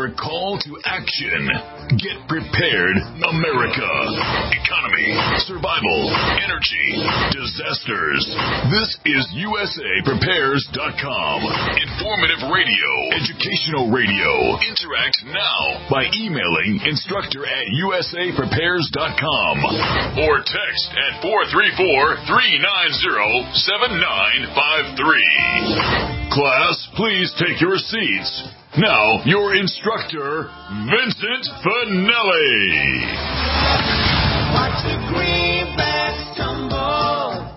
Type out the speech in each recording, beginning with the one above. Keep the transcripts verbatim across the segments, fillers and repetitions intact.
your call to action. Get prepared, America. Economy, survival, energy, disasters. This is U S A Prepares dot com. Informative radio, educational radio. Interact now by emailing instructor at U S A Prepares dot com or text at four three four, three nine zero, seven nine five three. Class, please take your seats. Now, your instructor, Vincent Finelli. Watch the greenbacks tumble.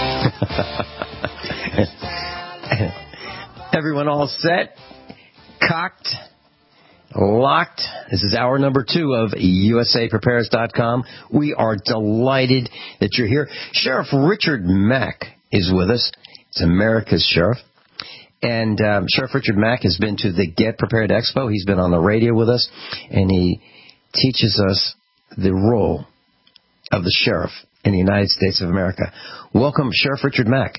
Everyone all set? Cocked? Locked? This is hour number two of U S A Prepares dot com. We are delighted that you're here. Sheriff Richard Mack is with us. It's America's Sheriff. And um, Sheriff Richard Mack has been to the Get Prepared Expo. He's been on the radio with us, and he teaches us the role of the sheriff in the United States of America. Welcome, Sheriff Richard Mack.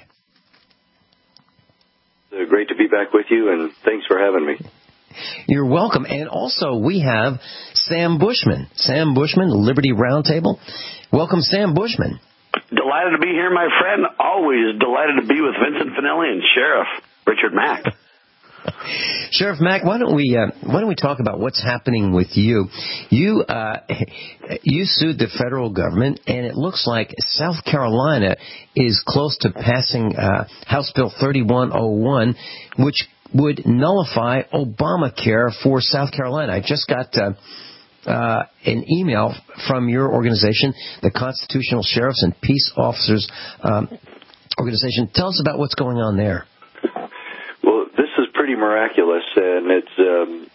Uh, great to be back with you, and thanks for having me. You're welcome. And also, we have Sam Bushman. Sam Bushman, Liberty Roundtable. Welcome, Sam Bushman. Delighted to be here, my friend. Always delighted to be with Vincent Finelli and Sheriff Richard Mack. Sheriff Mack, why don't we uh, why don't we talk about what's happening with you? You uh, you sued the federal government, and it looks like South Carolina is close to passing uh, House Bill thirty-one oh one, which would nullify Obamacare for South Carolina. I just got uh, uh, an email from your organization, the Constitutional Sheriffs and Peace Officers um, Organization. Tell us about what's going on there. Well, this is pretty miraculous, and it's um,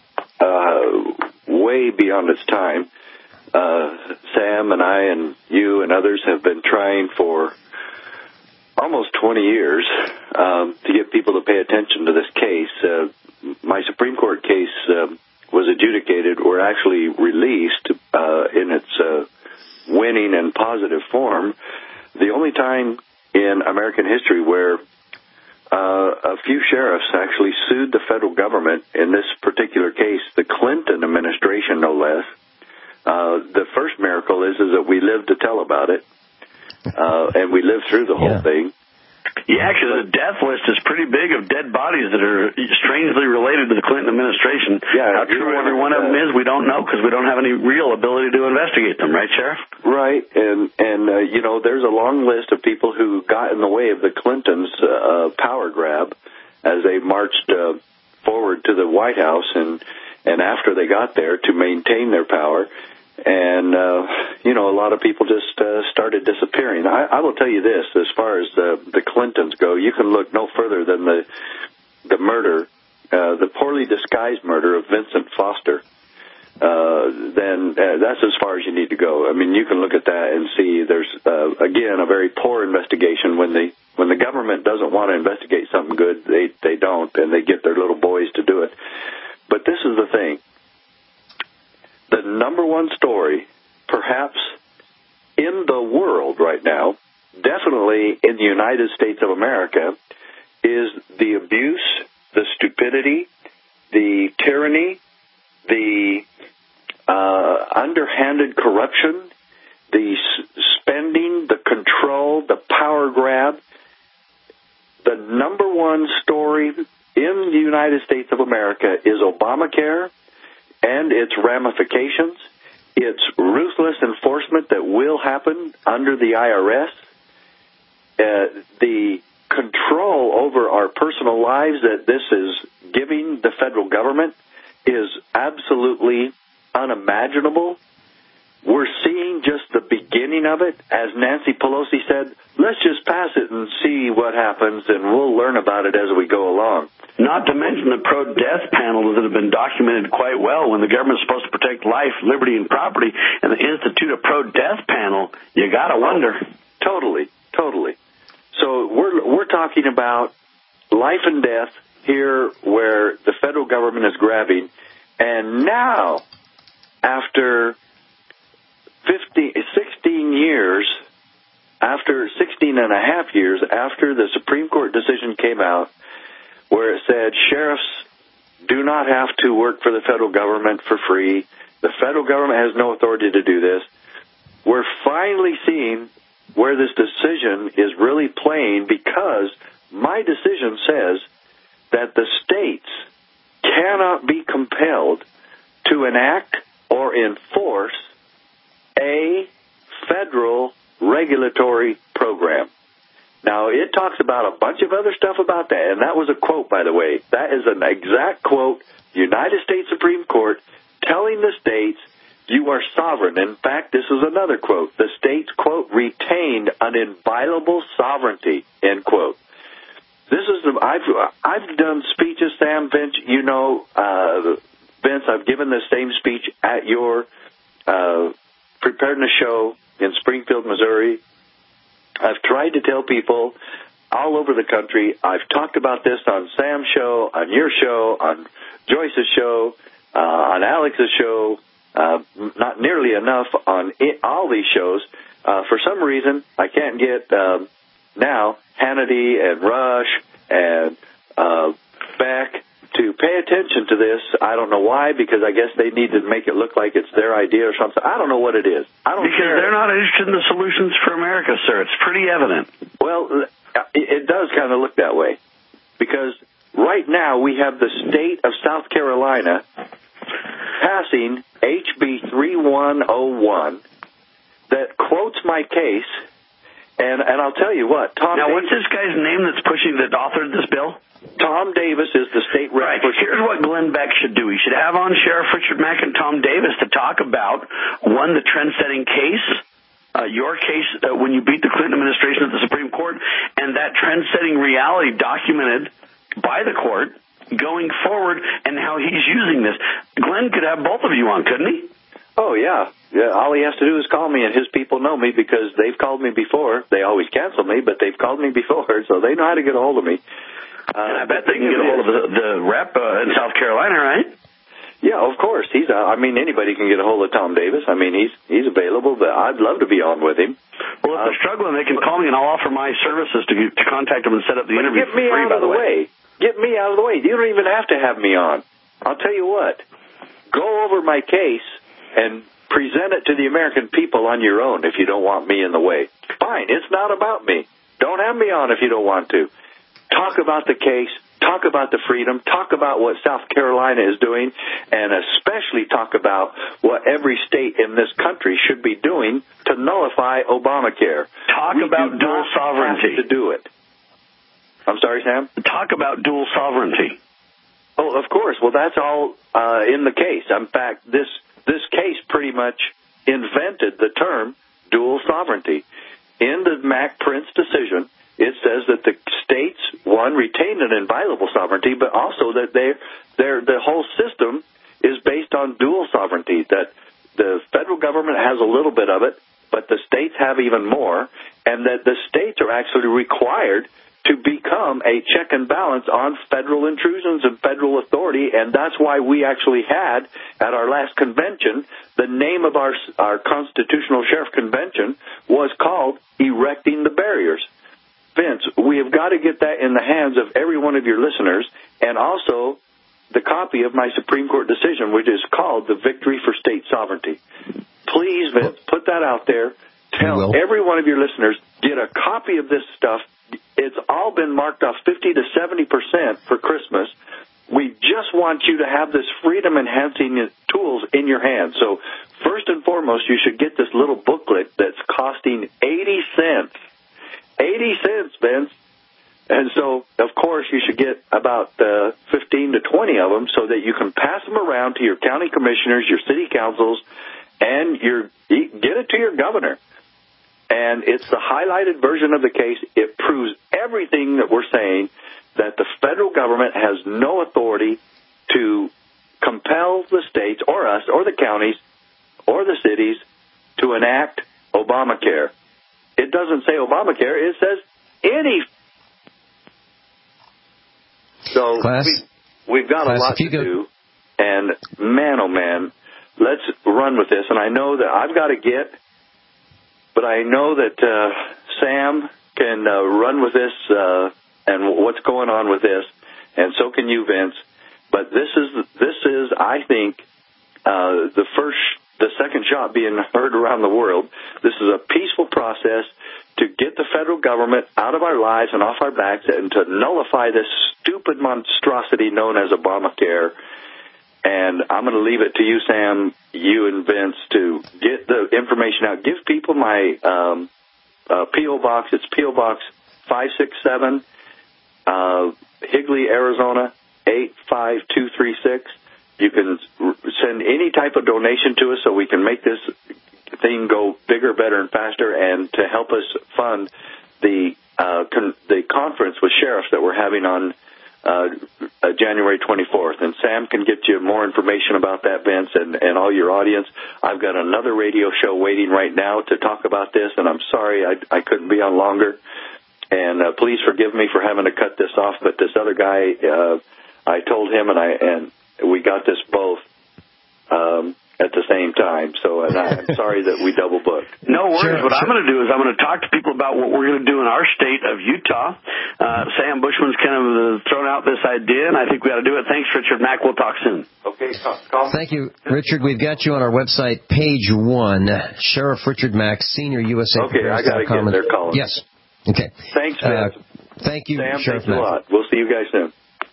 uh, way beyond its time. Uh, Sam and I and you and others have been trying for almost twenty years um, to get people to pay attention to this case. Uh, my Supreme Court case uh, was adjudicated, or actually released uh, in its uh, winning and positive form. The only time in American history where uh, a few sheriffs actually sued the federal government, in this particular case, the Clinton administration, no less. Uh, the first miracle is, is that we lived to tell about it. Uh, and we lived through the whole yeah. thing. Yeah, actually, the death list is pretty big of dead bodies that are strangely related to the Clinton administration. Yeah, How true every one of them is, we don't know, because we don't have any real ability to investigate them, right, Sheriff? Right, and, and uh, you know, there's a long list of people who got in the way of the Clintons' uh, power grab as they marched uh, forward to the White House, and, and after they got there, to maintain their power. And, uh, you know, a lot of people just uh, started disappearing. I, I will tell you this, as far as the, the Clintons go, you can look no further than the the murder, uh, the poorly disguised murder of Vincent Foster. Uh, then uh, that's as far as you need to go. I mean, you can look at that and see there's, uh, again, a very poor investigation. When the when the government doesn't want to investigate something good, they, they don't, and they get their little boys to do it. But this is the thing. The number one story, perhaps in the world right now, definitely in the United States of America, is the abuse, the stupidity, the tyranny, the uh, underhanded corruption, the s- spending, the control, the power grab. The number one story in the United States of America is Obamacare and its ramifications, its ruthless enforcement that will happen under the I R S, uh, the control over our personal lives that this is giving the federal government is absolutely unimaginable. We're seeing just the beginning of it. As Nancy Pelosi said, let's just pass it and see what happens, and we'll learn about it as we go along. Not to mention the pro-death panels that have been documented quite well. When the government's supposed to protect life, liberty, and property, and they institute a pro-death panel, you got to wonder. Totally, totally. So we're we're talking about life and death here, where the federal government is grabbing, and now, after fifty, sixteen years, after sixteen and a half years after the Supreme Court decision came out, where it said sheriffs do not have to work for the federal government for free. The federal government has no authority to do this. We're finally seeing where this decision is really playing, because my decision says that the states cannot be compelled to enact or enforce a federal regulatory program. Now, it talks about a bunch of other stuff about that, and that was a quote, by the way. That is an exact quote, United States Supreme Court telling the states, you are sovereign. In fact, this is another quote. The states, quote, retained an inviolable sovereignty, end quote. This is the, I've, I've done speeches, Sam, Vince, you know, uh, Vince, I've given the same speech at your uh, preparedness show in Springfield, Missouri. I've tried to tell people all over the country. I've talked about this on Sam's show, on your show, on Joyce's show, uh, on Alex's show, uh, not nearly enough on it, all these shows. Uh, for some reason, I can't get um, now Hannity and Rush and uh, Beck to pay attention to this. I don't know why, because I guess they need to make it look like it's their idea or something. I don't know what it is. I don't Because care. they're not interested in the solutions for America, sir. It's pretty evident. Well, it does kind of look that way, because right now we have the state of South Carolina passing H B thirty-one oh one that quotes my case, and, and I'll tell you what, Tom Now, Davis, what's this guy's name that's pushing, that authored this bill? Tom Davis is the state rep. Right. Here's what Glenn Beck should do. He should have on Sheriff Richard Mack and Tom Davis to talk about, one, the trend-setting case, uh, your case uh, when you beat the Clinton administration at the Supreme Court, and that trend-setting reality documented by the court going forward, and how he's using this. Glenn could have both of you on, couldn't he? Oh, yeah. Yeah. All he has to do is call me, and his people know me because they've called me before. They always cancel me, but they've called me before, so they know how to get a hold of me. Uh, and I bet they can get a hold of the, the rep uh, in South Carolina, right? Yeah, of course. He's. Uh, I mean, anybody can get a hold of Tom Davis. I mean, he's he's available, but I'd love to be on with him. Well, if uh, they're struggling, they can call me, and I'll offer my services to to contact them and set up the interview get me for free, out by of the way. way. Get me out of the way. You don't even have to have me on. I'll tell you what. Go over my case and present it to the American people on your own if you don't want me in the way. Fine. It's not about me. Don't have me on if you don't want to. Talk about the case. Talk about the freedom. Talk about what South Carolina is doing, and especially talk about what every state in this country should be doing to nullify Obamacare. Talk we about dual sovereignty. To do it. I'm sorry, Sam? Talk about dual sovereignty. Oh, of course. Well, that's all uh, in the case. In fact, this this case pretty much invented the term dual sovereignty. In the Mack Prince decision, it says that the states, one, retain an inviolable sovereignty, but also that they, their the whole system is based on dual sovereignty, that the federal government has a little bit of it, but the states have even more, and that the states are actually required to become a check and balance on federal intrusions and federal authority, and that's why we actually had, at our last convention, the name of our, our Constitutional Sheriff Convention was called Erecting the Barriers. Vince, we have got to get that in the hands of every one of your listeners, and also the copy of my Supreme Court decision, which is called The Victory for State Sovereignty. Please, Vince, put that out there. Tell every one of your listeners, get a copy of this stuff. It's all been marked off fifty to seventy percent for Christmas. We just want you to have this freedom-enhancing tools in your hands. So first and foremost, you should get this little booklet that's costing eighty cents. eighty cents, Vince. And so, of course, you should get about uh, fifteen to twenty of them so that you can pass them around to your county commissioners, your city councils, and your get it to your governor. And it's the highlighted version of the case. It proves everything that we're saying, that the federal government has no authority to compel the states or us or the counties or the cities to enact Obamacare. It doesn't say Obamacare. It says any. So Class, we, we've got class, a lot to go- do. And, man, oh, man, let's run with this. And I know that I've got to get... But I know that uh, Sam can uh, run with this uh, and what's going on with this, and so can you, Vince. But this is, this is, I think, uh, the first, the second shot being heard around the world. This is a peaceful process to get the federal government out of our lives and off our backs and to nullify this stupid monstrosity known as Obamacare. And I'm going to leave it to you, Sam, you and Vince, to get the information out. Give people my um, uh, P O box. It's P O Box five six seven, uh, Higley, Arizona, eight five two three six. You can send any type of donation to us so we can make this thing go bigger, better, and faster, and to help us fund the uh, con- the conference with sheriffs that we're having on Uh, uh, January twenty-fourth. And Sam can get you more information about that, Vince, and, and all your audience. I've got another radio show waiting right now to talk about this, and I'm sorry I, I couldn't be on longer. And uh, please forgive me for having to cut this off, but this other guy, uh, I told him, and I and we got this both um, at the same time. So and I'm sorry that we double booked. No worries. Sure, what sure. I'm going to do is I'm going to talk to people about what we're going to do in our state of Utah. Uh, Sam Bushman's kind of uh, thrown out this idea, and I think we ought to do it. Thanks, Richard Mack. We'll talk soon. Okay, call. call. Thank you, Richard. We've got you on our website, page one, Sheriff Richard Mack, Senior U S A. Okay, I got to get their calling. Yes. Okay. Thanks, Vince. Uh, thank you, Sam, Sheriff thanks Mack. a lot. We'll see you guys soon.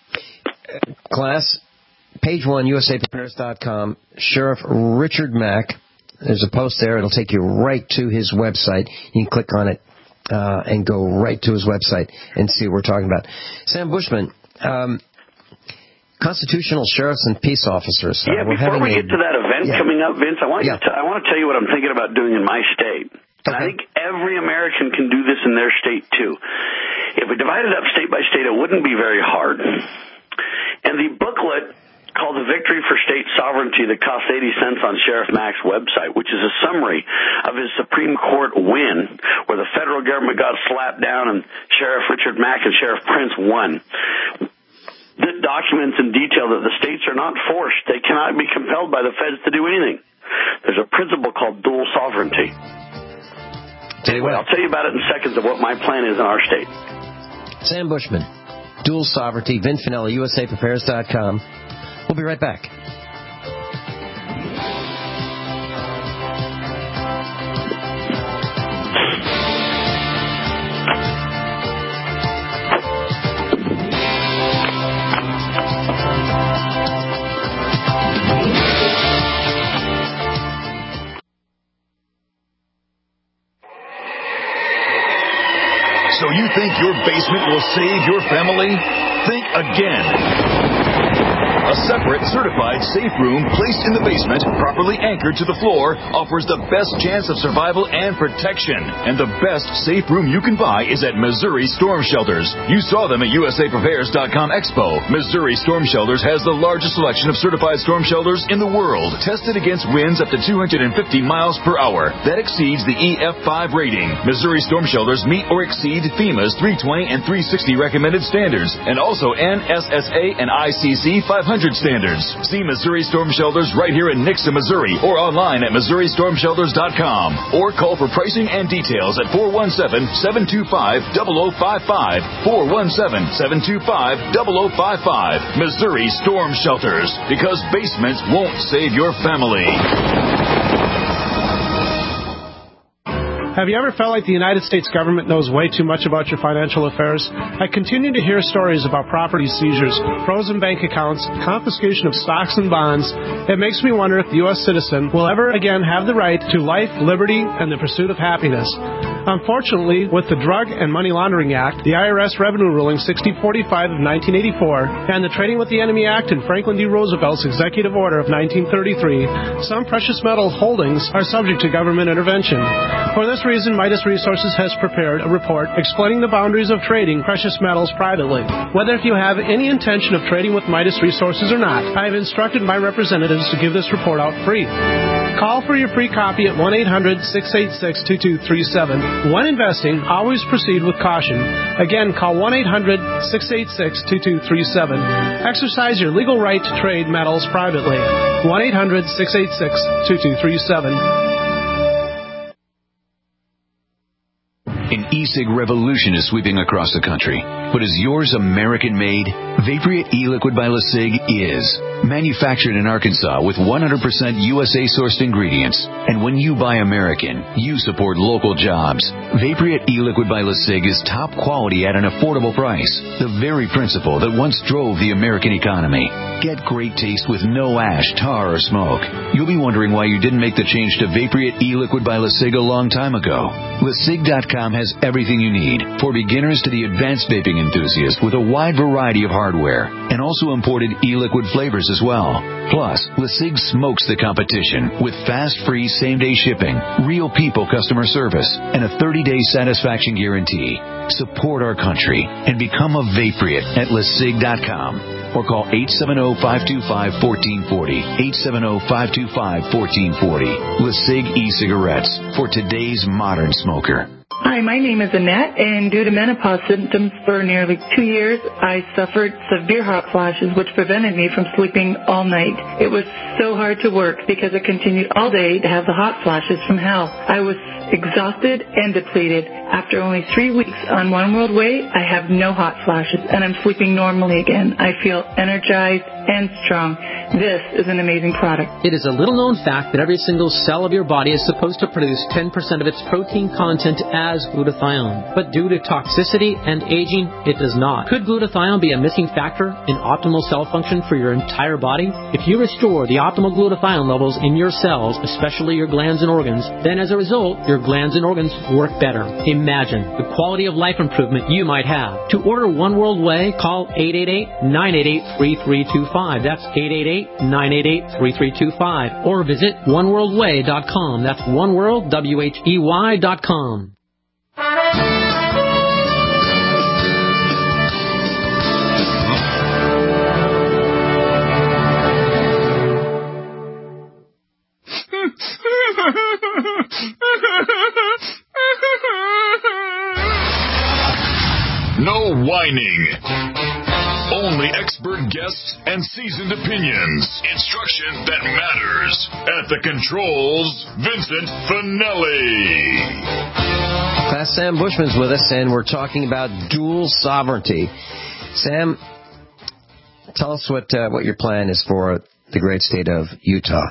Class, page one, U S A Prepares dot com, Sheriff Richard Mack. There's a post there. It'll take you right to his website. You can click on it uh, and go right to his website and see what we're talking about. Sam Bushman, um, constitutional sheriffs and peace officers. Yeah, uh, we're before we a, get to that event yeah. coming up, Vince, I want, Yeah. you to, I want to tell you what I'm thinking about doing in my state. And I Okay. think every American can do this in their state, too. If we divided up state by state, it wouldn't be very hard. And the booklet called The Victory for State Sovereignty that costs eighty cents on Sheriff Mack's website, which is a summary of his Supreme Court win, where the federal government got slapped down and Sheriff Richard Mack and Sheriff Prince won. This documents in detail that the states are not forced. They cannot be compelled by the feds to do anything. There's a principle called dual sovereignty. Anyway, I'll tell you about it in seconds of what my plan is in our state. Sam Bushman, dual sovereignty, Vin Finelli, U S A Prepares dot com. We'll be right back. So you think your basement will save your family? Think again. A separate, certified safe room placed in the basement, properly anchored to the floor, offers the best chance of survival and protection. And the best safe room you can buy is at Missouri Storm Shelters. You saw them at U S A Prepares dot com Expo. Missouri Storm Shelters has the largest selection of certified storm shelters in the world, tested against winds up to two hundred fifty miles per hour. That exceeds the E F five rating. Missouri Storm Shelters meet or exceed FEMA's three twenty and three sixty recommended standards, and also N S S A and I C C five hundred standards. See Missouri Storm Shelters right here in Nixa, Missouri, or online at Missouri Storm Shelters dot com, or call for pricing and details at four one seven, seven two five, zero zero five five, four one seven, seven two five, zero zero five five. Missouri Storm Shelters, because basements won't save your family. Have you ever felt like the United States government knows way too much about your financial affairs? I continue to hear stories about property seizures, frozen bank accounts, confiscation of stocks and bonds. It makes me wonder if the U S citizen will ever again have the right to life, liberty, and the pursuit of happiness. Unfortunately, with the Drug and Money Laundering Act, the I R S Revenue Ruling sixty forty-five of nineteen eighty-four, and the Trading with the Enemy Act and Franklin D. Roosevelt's Executive Order of nineteen thirty-three, some precious metal holdings are subject to government intervention. For this reason, Midas Resources has prepared a report explaining the boundaries of trading precious metals privately. Whether if you have any intention of trading with Midas Resources or not, I have instructed my representatives to give this report out free. Call for your free copy at one eight hundred, six eight six, two two three seven. When investing, always proceed with caution. Again, call one eight hundred, six eight six, two two three seven. Exercise your legal right to trade metals privately. one eight hundred, six eight six, two two three seven. An e-cig revolution is sweeping across the country. But is yours American-made? Vaporeate e-liquid by LeSig is. Manufactured in Arkansas with one hundred percent U S A-sourced ingredients. And when you buy American, you support local jobs. Vaporeate e-liquid by LeSig is top quality at an affordable price. The very principle that once drove the American economy. Get great taste with no ash, tar, or smoke. You'll be wondering why you didn't make the change to Vaporeate e-liquid by LeSig a long time ago. LeSig dot com has everything you need, for beginners to the advanced vaping enthusiast, with a wide variety of hardware, and also imported e-liquid flavors as well. Plus, LeSig smokes the competition with fast, free, same-day shipping, real people customer service, and a thirty-day satisfaction guarantee. Support our country and become a Vaporeate at LeSig dot com. Or call eight seven zero, five two five, one four four zero, eight seven zero, five two five, one four four zero. LeSig e-cigarettes for today's modern smoker. Hi, my name is Annette, and due to menopause symptoms for nearly two years, I suffered severe hot flashes, which prevented me from sleeping all night. It was so hard to work because I continued all day to have the hot flashes from hell. I was exhausted and depleted. After only three weeks on One World Way, I have no hot flashes, and I'm sleeping normally again. I feel energized and strong. This is an amazing product. It is a little-known fact that every single cell of your body is supposed to produce ten percent of its protein content as glutathione. But due to toxicity and aging, it does not. Could glutathione be a missing factor in optimal cell function for your entire body? If you restore the optimal glutathione levels in your cells, especially your glands and organs, then as a result, your glands and organs work better. Imagine the quality of life improvement you might have. To order One World Way, call eight eight eight, nine eight eight, three three two five. That's eight eight eight, nine eight eight, three three two five. Or visit one world way dot com. That's oneworld, W H E Y dot com. No whining. Only expert guests and seasoned opinions. Instruction that matters. At the controls, Vincent Finelli. Class Sam Bushman's with us, and we're talking about dual sovereignty. Sam, tell us what uh, what your plan is for the great state of Utah.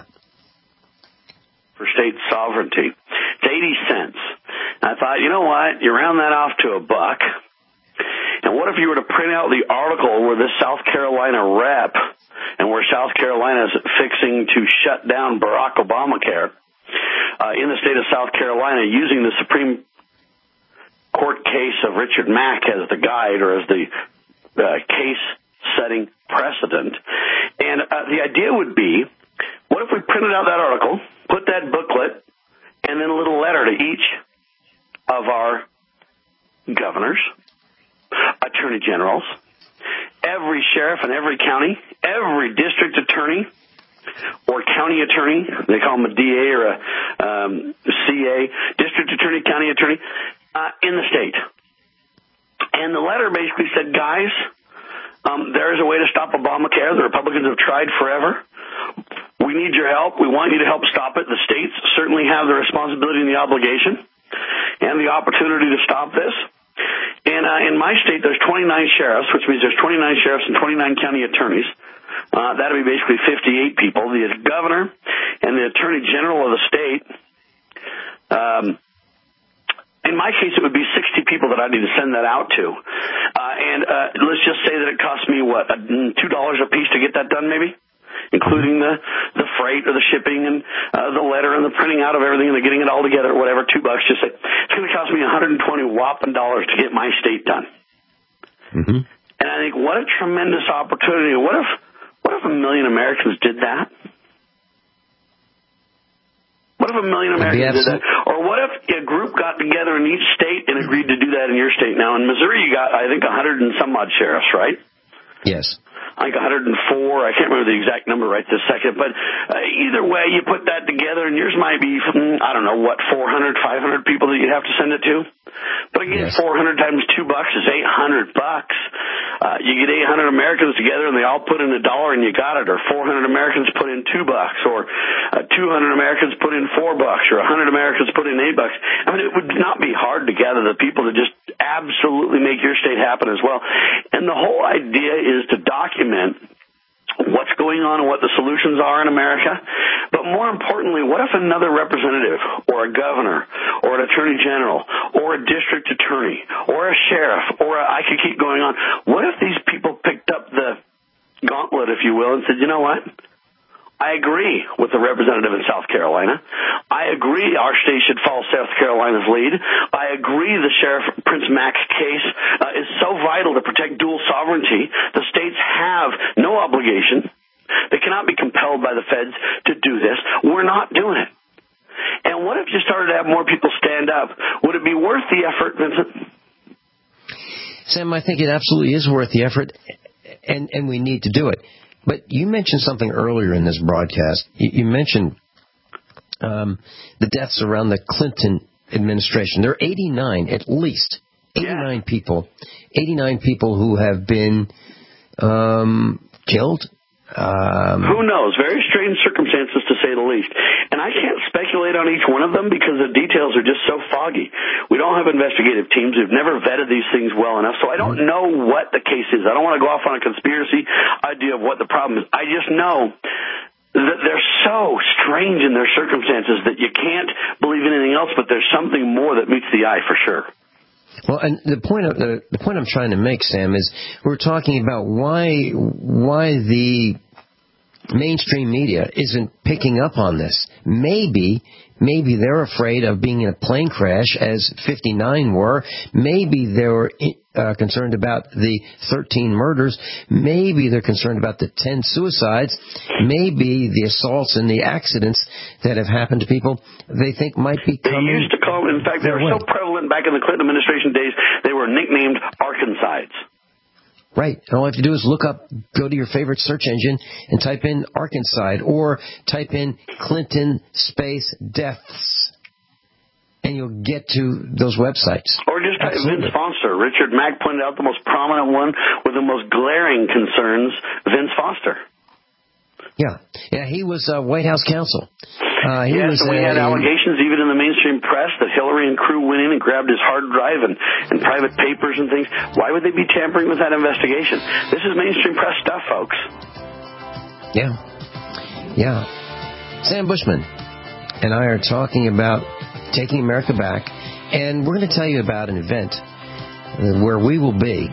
For state sovereignty, it's eighty cents. And I thought, you know what? You round that off to a buck. And what if you were to print out the article where this South Carolina rep and where South Carolina is fixing to shut down Barack Obamacare uh, in the state of South Carolina, using the Supreme Court case of Richard Mack as the guide, or as the uh, case-setting precedent. And uh, the idea would be, what if we printed out that article, put that booklet, and then a little letter to each of our governors, attorney generals, every sheriff in every county, every district attorney or county attorney, they call them a D A or a um, C A, district attorney, county attorney, uh, in the state. And the letter basically said, guys, um, there is a way to stop Obamacare. The Republicans have tried forever. We need your help. We want you to help stop it. The states certainly have the responsibility and the obligation and the opportunity to stop this. And uh, in my state, there's twenty-nine sheriffs, which means there's twenty-nine sheriffs and twenty-nine county attorneys. Uh, that would be basically fifty-eight people. The governor and the attorney general of the state. Um, in my case, it would be sixty people that I need to send that out to. Uh, and uh, let's just say that it costs me, what, two dollars a piece to get that done, maybe? Including the, the freight or the shipping and uh, the letter and the printing out of everything and the getting it all together, whatever, two bucks. Just say, it's going to cost me one hundred twenty whopping dollars to get my state done. Mm-hmm. And I think, what a tremendous opportunity. What if, what if a million Americans did that? What if a million Americans did that? Or what if a group got together in each state and agreed to do that in your state? Now, in Missouri, you got, I think, one hundred and some odd sheriffs, right? Yes. I think one hundred four. I can't remember the exact number right this second. But uh, either way, you put that together, and yours might be, I don't know, what, four hundred, five hundred people that you'd have to send it to? But again, yes. four hundred times two bucks is eight hundred bucks. Uh, you get eight hundred Americans together and they all put in a dollar and you got it, or four hundred Americans put in two bucks, or uh, two hundred Americans put in four bucks, or one hundred Americans put in eight bucks. I mean, it would not be hard to gather the people to just absolutely make your state happen as well. And the whole idea is to document what's going on and what the solutions are in America. But more importantly, what if another representative or a governor or an attorney general or a district attorney or a sheriff or a, I could keep going on. What if these people picked up the gauntlet, if you will, and said, you know what? I agree with the representative in South Carolina. I agree our state should follow South Carolina's lead. I agree the Sheriff Prince Mac case uh, is so vital to protect dual sovereignty. The states have no obligation. They cannot be compelled by the feds to do this. We're not doing it. And what if you started to have more people stand up? Would it be worth the effort, Vincent? Sam, I think it absolutely is worth the effort, and, and we need to do it. But you mentioned something earlier in this broadcast. You, you mentioned um, the deaths around the Clinton administration. There are eighty-nine, at least, eighty-nine yeah. people, eighty-nine people who have been um, killed. Um, Who knows? Very strange circumstances, to say the least. And I can't speculate on each one of them because the details are just so foggy. We don't have investigative teams. We've never vetted these things well enough, so I don't know what the case is. I don't want to go off on a conspiracy idea of what the problem is. I just know that they're so strange in their circumstances that you can't believe in anything else, but there's something more that meets the eye for sure. Well, and the point of, the, the point I'm trying to make, Sam, is we're talking about why why the mainstream media isn't picking up on this. Maybe maybe they're afraid of being in a plane crash, as fifty-nine were. Maybe they were uh, concerned about the thirteen murders. Maybe they're concerned about the ten suicides. Maybe the assaults and the accidents that have happened to people they think might be coming. They used to call them, in fact, they were so prevalent back in the Clinton administration days, they were nicknamed Arkancides. Right. And all you have to do is look up, go to your favorite search engine and type in Arkancide or type in Clinton space deaths, and you'll get to those websites. Or just type Vince Foster. Richard Mack pointed out the most prominent one with the most glaring concerns, Vince Foster. Yeah. Yeah, he was uh, White House counsel. Uh, he yes, was, and we uh, had allegations even in the mainstream press that Hillary and crew went in and grabbed his hard drive and, and private papers and things. Why would they be tampering with that investigation? This is mainstream press stuff, folks. Yeah. Yeah. Sam Bushman and I are talking about taking America back, and we're going to tell you about an event where we will be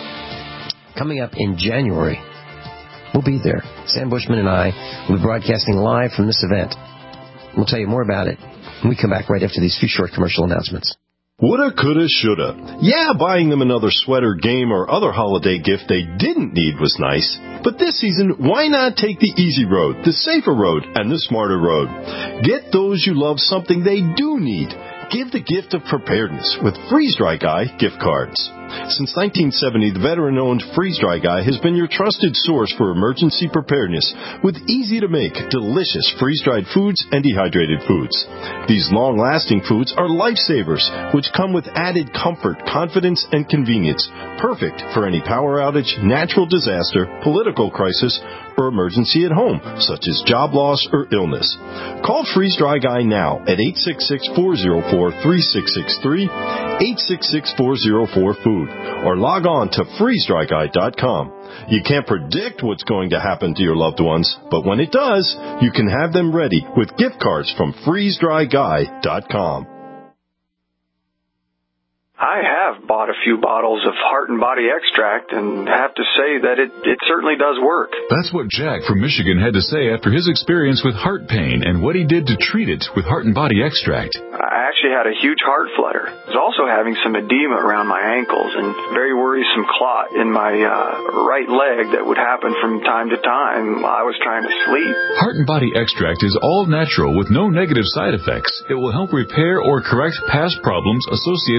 coming up in January. We'll be there. Sam Bushman and I will be broadcasting live from this event. We'll tell you more about it when we come back right after these few short commercial announcements. Woulda, coulda, shoulda. Yeah, buying them another sweater, game, or other holiday gift they didn't need was nice. But this season, why not take the easy road, the safer road, and the smarter road? Get those you love something they do need. Give the gift of preparedness with Freeze Dry Guy gift cards. Since nineteen seventy, the veteran-owned Freeze Dry Guy has been your trusted source for emergency preparedness with easy-to-make, delicious freeze-dried foods and dehydrated foods. These long-lasting foods are lifesavers, which come with added comfort, confidence, and convenience, perfect for any power outage, natural disaster, political crisis, or emergency at home, such as job loss or illness. Call Freeze Dry Guy now at eight six six, four oh four, three six six three, eight six six, four oh four, food, or log on to freeze dry guy dot com. You can't predict what's going to happen to your loved ones, but when it does, you can have them ready with gift cards from freeze dry guy dot com. I have bought a few bottles of Heart and Body Extract and have to say that it, it certainly does work. That's what Jack from Michigan had to say after his experience with heart pain and what he did to treat it with Heart and Body Extract. I actually had a huge heart flutter. I was also having some edema around my ankles and very worrisome clot in my uh, right leg that would happen from time to time while I was trying to sleep. Heart and Body Extract is all natural with no negative side effects. It will help repair or correct past problems associated with the heart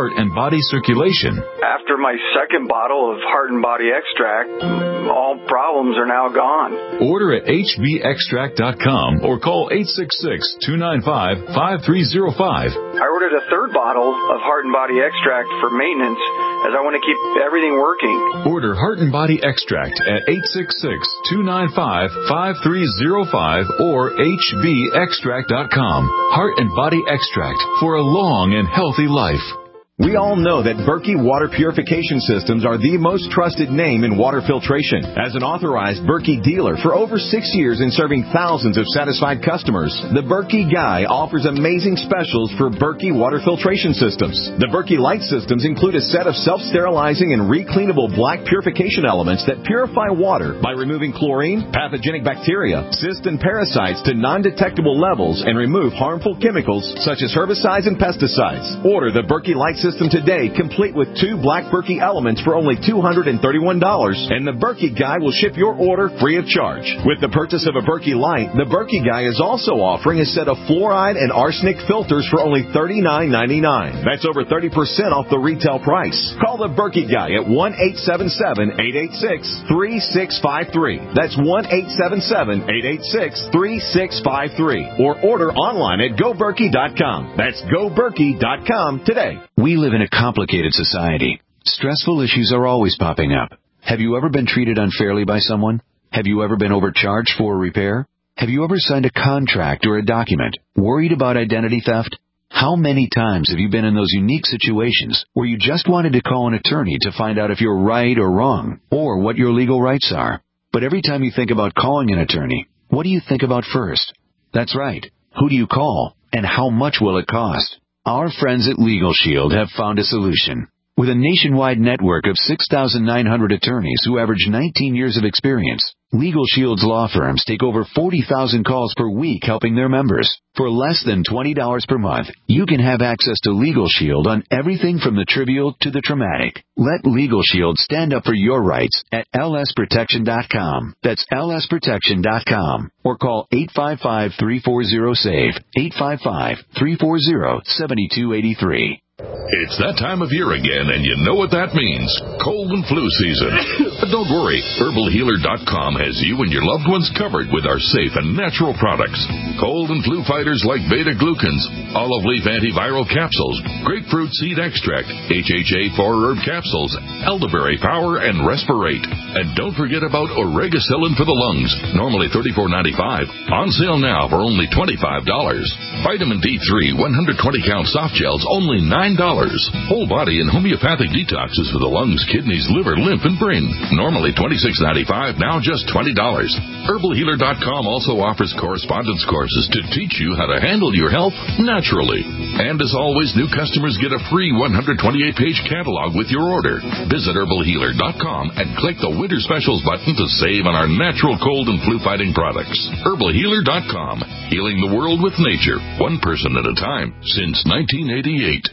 heart and body circulation. After my second bottle of Heart and Body Extract, all problems are now gone. Order at H B extract dot com or call eight six six, two nine five, five three zero five. I ordered a third bottle of Heart and Body Extract for maintenance as I want to keep everything working. Order Heart and Body Extract at eight six six, two nine five, five three zero five or H B extract dot com. Heart and Body Extract for a long and healthy life. We all know that Berkey Water Purification Systems are the most trusted name in water filtration. As an authorized Berkey dealer for over six years and serving thousands of satisfied customers, the Berkey Guy offers amazing specials for Berkey Water Filtration Systems. The Berkey Light Systems include a set of self-sterilizing and recleanable black purification elements that purify water by removing chlorine, pathogenic bacteria, cysts, and parasites to non-detectable levels and remove harmful chemicals such as herbicides and pesticides. Order the Berkey Light System today, complete with two black Berkey elements for only two hundred thirty-one dollars, and the Berkey Guy will ship your order free of charge. With the purchase of a Berkey Light, the Berkey Guy is also offering a set of fluoride and arsenic filters for only thirty-nine ninety-nine. That's over thirty percent off the retail price. Call the Berkey Guy at one eight seven seven, eight eight six, three six five three. That's one eight seven seven, eight eight six, three six five three. Or order online at go berkey dot com. That's go berkey dot com today. We live in a complicated society. Stressful issues are always popping up. Have you ever been treated unfairly by someone? Have you ever been overcharged for a repair? Have you ever signed a contract or a document? Worried about identity theft? How many times have you been in those unique situations where you just wanted to call an attorney to find out if you're right or wrong, or what your legal rights are? But every time you think about calling an attorney, what do you think about first? That's right. Who do you call, and how much will it cost? Our friends at Legal Shield have found a solution. With a nationwide network of six thousand nine hundred attorneys who average nineteen years of experience, Legal Shield's law firms take over forty thousand calls per week helping their members. For less than twenty dollars per month, you can have access to Legal Shield on everything from the trivial to the traumatic. Let Legal Shield stand up for your rights at L S protection dot com. That's L S protection dot com. Or call eight five five, three four zero, S A V E, eight five five, three four zero, seven two eight three. It's that time of year again, and you know what that means. Cold and flu season. But don't worry. Herbal Healer dot com has you and your loved ones covered with our safe and natural products. Cold and flu fighters like beta-glucans, olive leaf antiviral capsules, grapefruit seed extract, H H A four herb capsules, elderberry power, and Respirate. And don't forget about Oregacillin for the lungs, normally thirty-four ninety-five. On sale now for only twenty-five dollars. Vitamin D three one hundred twenty count soft gels, only nine dollars. Whole body and homeopathic detoxes for the lungs, kidneys, liver, lymph, and brain. Normally twenty-six ninety-five, now just twenty dollars. Herbal Healer dot com also offers correspondence courses to teach you how to handle your health naturally. And as always, new customers get a free one hundred twenty-eight page catalog with your order. Visit Herbal Healer dot com and click the Winter Specials button to save on our natural cold and flu fighting products. Herbal Healer dot com, healing the world with nature, one person at a time, since nineteen eighty-eight.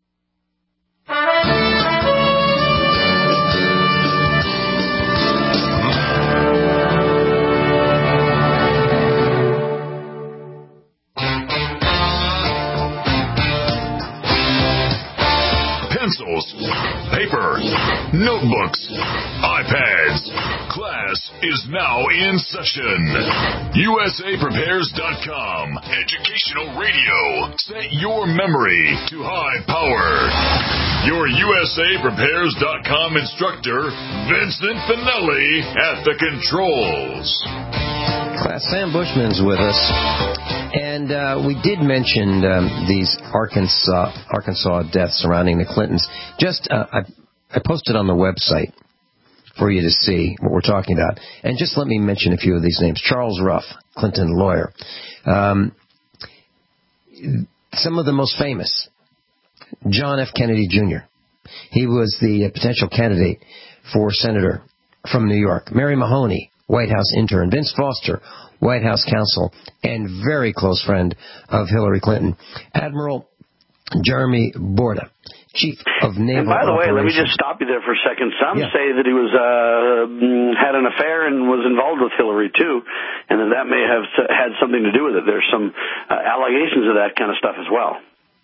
Pencils, paper, notebooks, iPads. Class is now in session. U S A Prepares dot com. Educational radio. Set your memory to high power. Your U S A Prepares dot com instructor, Vincent Finelli, at the controls. Class, Sam Bushman's with us. And uh, we did mention um, these Arkansas Arkansas deaths surrounding the Clintons. Just uh, I, I posted on the website for you to see what we're talking about. And just let me mention a few of these names. Charles Ruff, Clinton lawyer. Um, some of the most famous. John F. Kennedy Junior He was the potential candidate for senator from New York. Mary Mahoney, White House intern. Vince Foster, White House counsel, and very close friend of Hillary Clinton. Admiral Jeremy Borda, chief of naval And by the way, let me operations. just stop you there for a second. Some Yeah. say that he was uh, had an affair and was involved with Hillary too, and that that may have had something to do with it. There's some uh, allegations of that kind of stuff as well.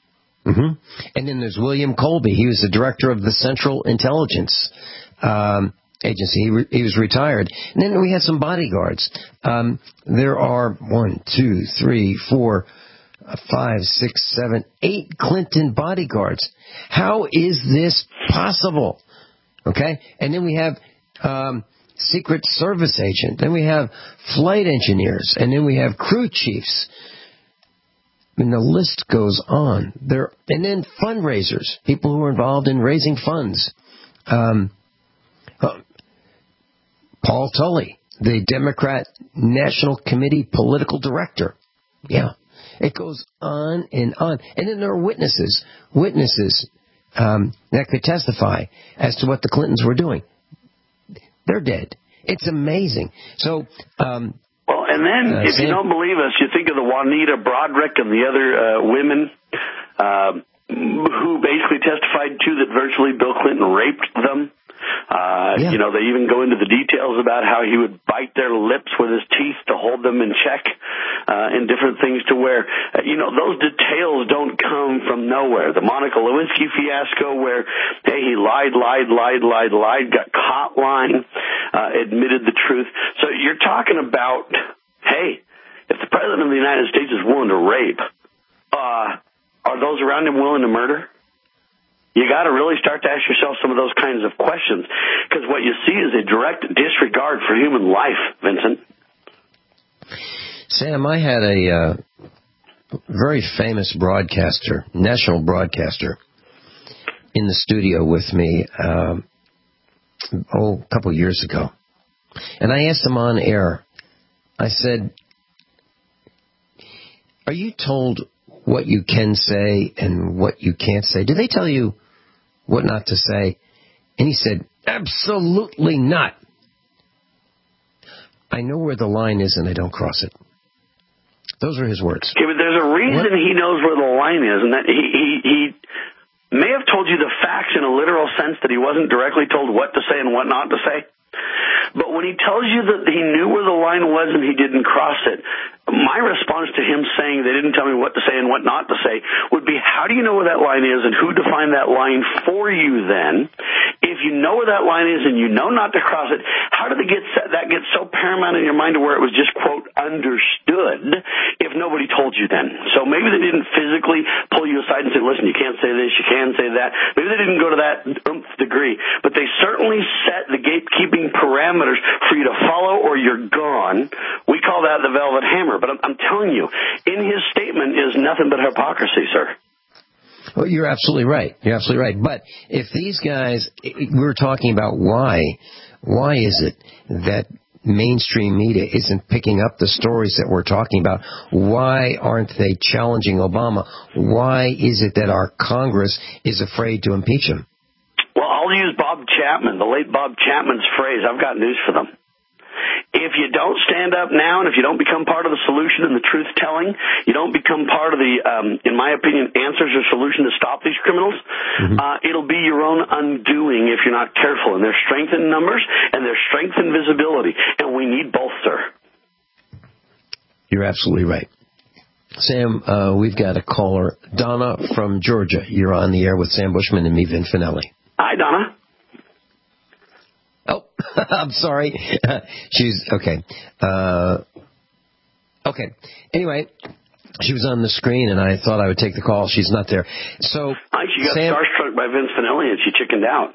Mm-hmm. And then there's William Colby. He was the director of the Central Intelligence um, Agency. He, re- he was retired. And then we had some bodyguards. Um, there are one, two, three, four, uh, five, six, seven, eight Clinton bodyguards. How is this possible? Okay? And then we have um, Secret Service agent. Then we have flight engineers. And then we have crew chiefs. I mean, the list goes on. There, and then fundraisers, people who are involved in raising funds. Um, uh, Paul Tully, the Democrat National Committee political director. Yeah, it goes on and on. And then there are witnesses, witnesses um, that could testify as to what the Clintons were doing. They're dead. It's amazing. So. Um, Well, and then, uh, if Sam, you don't believe us, you think of the Juanita Broderick and the other uh, women uh, who basically testified, too, that virtually Bill Clinton raped them. Uh, yeah. You know, they even go into the details about how he would bite their lips with his teeth to hold them in check uh, and different things to where, uh, you know, those details don't come from nowhere. The Monica Lewinsky fiasco where, hey, he lied, lied, lied, lied, lied, got caught lying, uh, admitted the truth. So you're talking about, hey, if the President of the United States is willing to rape, uh, are those around him willing to murder? You got to really start to ask yourself some of those kinds of questions, because what you see is a direct disregard for human life, Vincent. Sam, I had a uh, very famous broadcaster, national broadcaster, in the studio with me um, oh, a couple of years ago. And I asked him on air, I said, are you told what you can say and what you can't say? Do they tell you what not to say? And he said, absolutely not. I know where the line is and I don't cross it. Those are his words. Okay, but there's a reason what? he knows where the line is, and that he, he, he may have told you the facts in a literal sense that he wasn't directly told what to say and what not to say. But when he tells you that he knew where the line was and he didn't cross it, my response to him saying they didn't tell me what to say and what not to say would be, how do you know where that line is and who defined that line for you then? If you know where that line is and you know not to cross it, how did it get that get so paramount in your mind to where it was just, quote, understood if nobody told you then? So maybe they didn't physically pull you aside and say, listen, you can't say this, you can say that. Maybe they didn't go to that oomph degree, but they certainly set the gatekeeping parameters for you to follow or you're gone. We call that the velvet hammer. But I'm, I'm telling you, in his statement is nothing but hypocrisy, sir. Well, you're absolutely right. You're absolutely right. But if these guys, we're talking about why, why is it that mainstream media isn't picking up the stories that we're talking about? Why aren't they challenging Obama? Why is it that our Congress is afraid to impeach him? Well, I'll use Bob Chapman, the late Bob Chapman's phrase. I've got news for them. If you don't stand up now, and if you don't become part of the solution and the truth-telling, you don't become part of the, um, in my opinion, answers or solution to stop these criminals, mm-hmm. uh, it'll be your own undoing if you're not careful. And there's strength in numbers, and there's strength in visibility. And we need both, sir. You're absolutely right. Sam, uh, we've got a caller, Donna from Georgia. You're on the air with Sam Bushman and me, Vin Finelli. Hi, Donna. Oh, I'm sorry. She's, okay. Uh, okay. Anyway, she was on the screen, and I thought I would take the call. She's not there. So, Hi, she got Sam, starstruck by Vince Finelli, and she chickened out.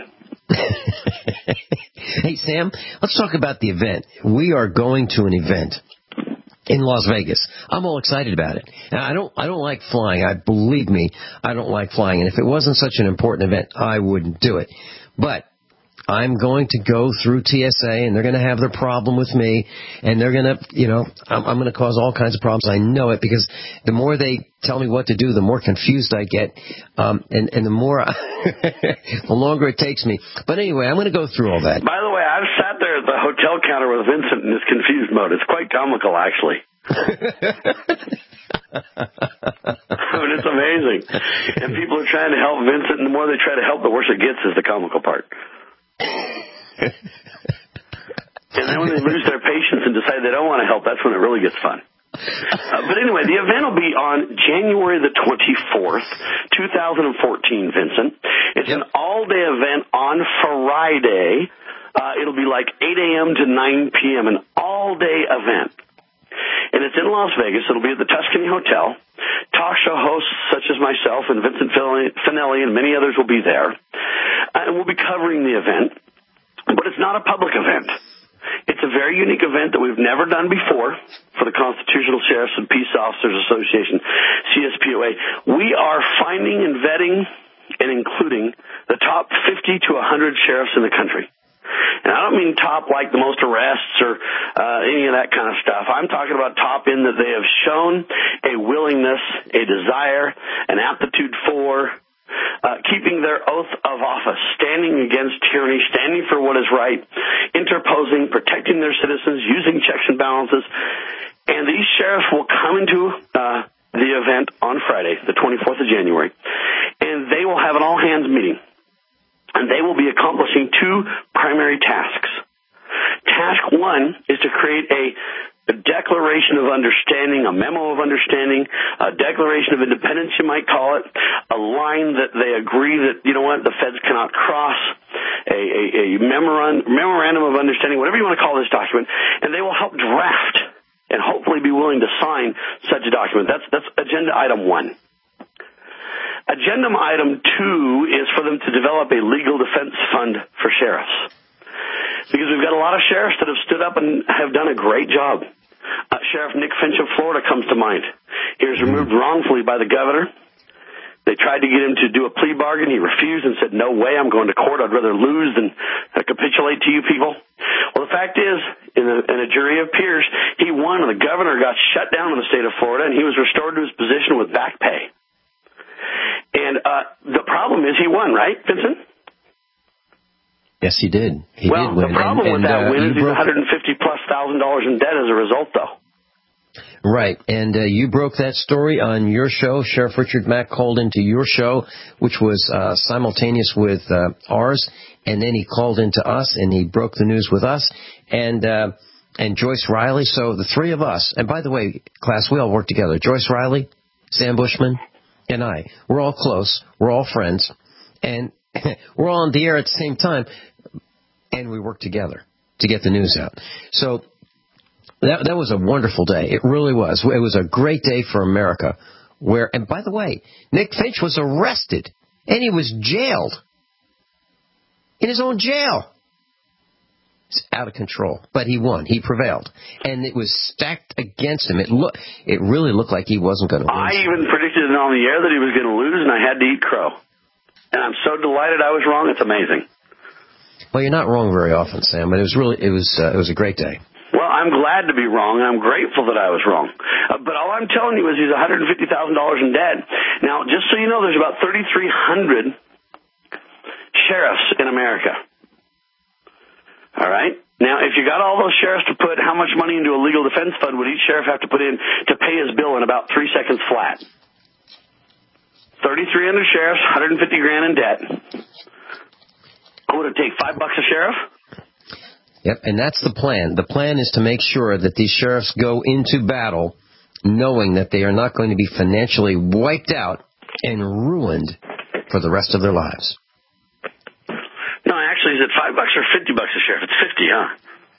Hey, Sam, let's talk about the event. We are going to an event in Las Vegas. I'm all excited about it. Now, I don't I don't like flying. I believe me, I don't like flying. And if it wasn't such an important event, I wouldn't do it. But I'm going to go through T S A, and they're going to have their problem with me, and they're going to, you know, I'm, I'm going to cause all kinds of problems. I know it, because the more they tell me what to do, the more confused I get, um, and, and the more, the longer it takes me. But anyway, I'm going to go through all that. By the way, I've sat there at the hotel counter with Vincent in this confused mode. It's quite comical, actually. I mean, it's amazing. And people are trying to help Vincent, and the more they try to help, the worse it gets is the comical part. And then when they lose their patience and decide they don't want to help, that's when it really gets fun. Uh, but anyway, the event will be on January the twenty-fourth, twenty fourteen, Vincent. It's yep. an all-day event on Friday. Uh, it'll be like eight a.m. to nine p.m., an all-day event. And it's in Las Vegas. It'll be at the Tuscany Hotel. Talk show hosts such as myself and Vincent Finelli and many others will be there. Uh, and we'll be covering the event. But it's not a public event. It's a very unique event that we've never done before for the Constitutional Sheriffs and Peace Officers Association, C S P O A. We are finding and vetting and including the top fifty to one hundred sheriffs in the country. And I don't mean top like the most arrests or uh, any of that kind of stuff. I'm talking about top in that they have shown a willingness, a desire, an aptitude for Uh, keeping their oath of office, standing against tyranny, standing for what is right, interposing, protecting their citizens, using checks and balances. And these sheriffs will come into uh, the event on Friday, the twenty-fourth of January, and they will have an all-hands meeting. And they will be accomplishing two primary tasks. Task one is to create a A declaration of understanding, a memo of understanding, a declaration of independence, you might call it, a line that they agree that, you know what, the feds cannot cross, a, a, a memorandum, memorandum of understanding, whatever you want to call this document, and they will help draft and hopefully be willing to sign such a document. That's, that's agenda item one. Agenda item two is for them to develop a legal defense fund for sheriffs. Because we've got a lot of sheriffs that have stood up and have done a great job. Uh, Sheriff Nick Finch of Florida comes to mind. He was removed wrongfully by the governor. They tried to get him to do a plea bargain. He refused and said, no way, I'm going to court. I'd rather lose than uh, capitulate to you people. Well, the fact is, in a, in a jury of peers, he won, and the governor got shut down in the state of Florida, and he was restored to his position with back pay. And uh, the problem is he won, right, Vincent? Yes, he did. He well, did win. the problem and, with and, that uh, win is he's broke... one hundred fifty plus thousand dollars in debt as a result, though. Right, and uh, you broke that story on your show. Sheriff Richard Mack called into your show, which was uh, simultaneous with uh, ours, and then he called into us, and he broke the news with us, and uh, and Joyce Riley. So the three of us, and by the way, class, we all work together. Joyce Riley, Sam Bushman, and I. We're all close. We're all friends, and we're all on the air at the same time, and we work together to get the news out. So that that was a wonderful day. It really was. It was a great day for America. Where, and by the way, Nick Finch was arrested, and he was jailed in his own jail. It's out of control, but he won. He prevailed, and it was stacked against him. It look, it really looked like he wasn't going to win. I even predicted it on the air that he was going to lose, and I had to eat crow. And I'm so delighted I was wrong. It's amazing. Well, you're not wrong very often, Sam, but it was really it was uh, it was a great day. Well, I'm glad to be wrong, and I'm grateful that I was wrong. Uh, but all I'm telling you is he's one hundred fifty thousand dollars in debt. Now, just so you know, there's about thirty-three hundred sheriffs in America. All right? Now, if you got all those sheriffs to put how much money into a legal defense fund would each sheriff have to put in to pay his bill in about three seconds flat? thirty-three hundred sheriffs, one hundred fifty grand in debt. Would it take five bucks a sheriff? Yep, and that's the plan. The plan is to make sure that these sheriffs go into battle knowing that they are not going to be financially wiped out and ruined for the rest of their lives. No, actually, is it five bucks or fifty bucks a sheriff? It's fifty, huh?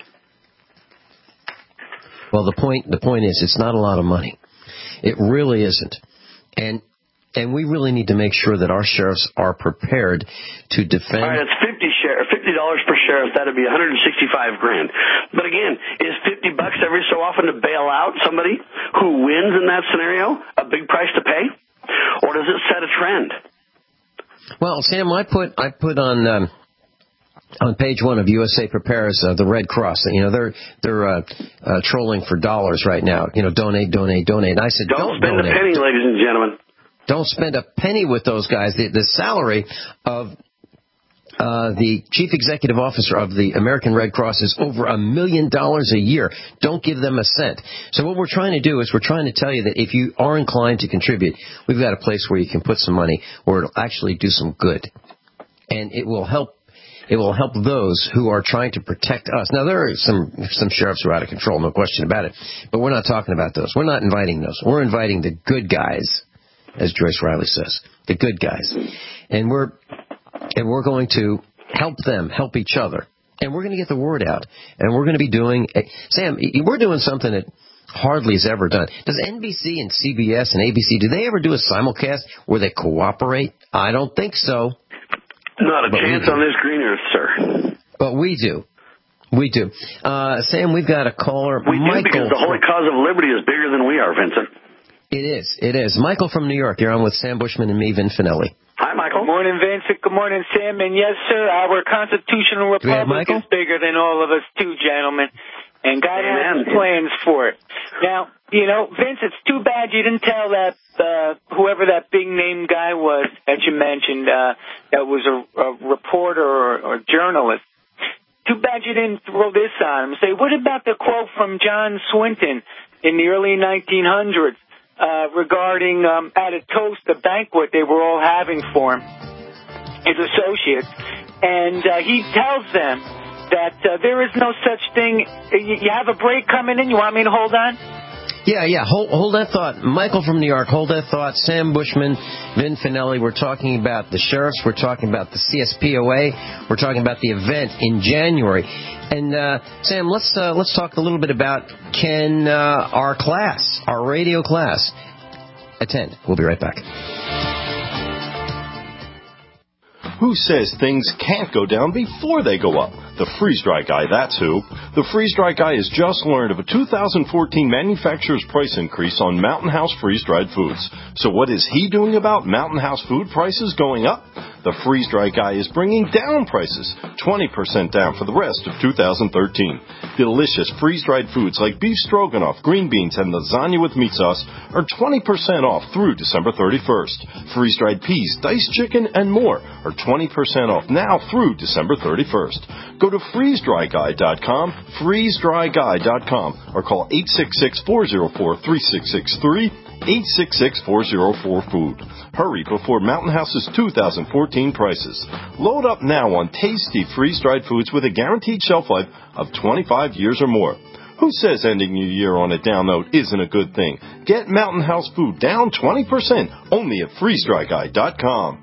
Well, the point the point is, it's not a lot of money. It really isn't, and and we really need to make sure that our sheriffs are prepared to defend. All right, it's fifty sheriff, fifty dollars per sheriff. That'd be one hundred and sixty-five grand. But again, is fifty bucks every so often to bail out somebody who wins in that scenario a big price to pay, or does it set a trend? Well, Sam, I put I put on. Um, On page one of U S A Prepares, uh, the Red Cross, you know, they're they're uh, uh, trolling for dollars right now. You know, donate, donate, donate. And I said, don't, don't spend donate. a penny, ladies and gentlemen. Don't spend a penny with those guys. The, the salary of uh, the chief executive officer of the American Red Cross is over a million dollars a year. Don't give them a cent. So what we're trying to do is we're trying to tell you that if you are inclined to contribute, we've got a place where you can put some money where it'll actually do some good, and it will help. It will help those who are trying to protect us. Now, there are some some sheriffs who are out of control, no question about it. But we're not talking about those. We're not inviting those. We're inviting the good guys, as Joyce Riley says, the good guys. And we're and we're going to help them, help each other. And we're going to get the word out. And we're going to be doing, Sam, we're doing something that hardly is ever done. Does N B C and C B S and A B C, do they ever do a simulcast where they cooperate? I don't think so. Not a but chance on this green earth, sir. But we do. We do. Uh, Sam, we've got a caller. We Michael, do because the holy cause of liberty is bigger than we are, Vincent. It is. It is. Michael from New York. You're on with Sam Bushman and me, Vin Finelli. Hi, Michael. Good morning, Vincent. Good morning, Sam. And yes, sir, our constitutional republic is bigger than all of us, too, gentlemen. And God has plans for it. Now, you know, Vince, it's too bad you didn't tell that, uh, whoever that big name guy was that you mentioned, uh, that was a, a reporter or, or journalist. Too bad you didn't throw this on him. Say, what about the quote from John Swinton in the early nineteen hundreds uh, regarding um, at a toast, a banquet they were all having for him, his associates, and uh, he tells them that uh, there is no such thing. You have a break coming in. You want me to hold on? Yeah, yeah. Hold, hold that thought. Michael from New York, hold that thought. Sam Bushman, Vin Finelli. We're talking about the sheriffs. We're talking about the C S P O A. We're talking about the event in January. And uh, Sam, let's uh, let's talk a little bit about can uh, our class, our radio class, attend. We'll be right back. Who says things can't go down before they go up? The freeze-dry guy, that's who. The freeze-dry guy has just learned of a two thousand fourteen manufacturer's price increase on Mountain House freeze-dried foods. So what is he doing about Mountain House food prices going up? The freeze-dry guy is bringing down prices, twenty percent down for the rest of two thousand thirteen. Delicious freeze-dried foods like beef stroganoff, green beans, and lasagna with meat sauce are twenty percent off through December thirty-first. Freeze-dried peas, diced chicken, and more are twenty percent off now through December thirty-first. Go to freeze dry guy dot com, freeze dry guy dot com, or call eight six six, four zero four, three six six three, eight six six, four zero four, food. Hurry before Mountain House's two thousand fourteen prices. Load up now on tasty freeze-dried foods with a guaranteed shelf life of twenty-five years or more. Who says ending your year on a down note isn't a good thing? Get Mountain House food down twenty percent only at freeze dry guy dot com.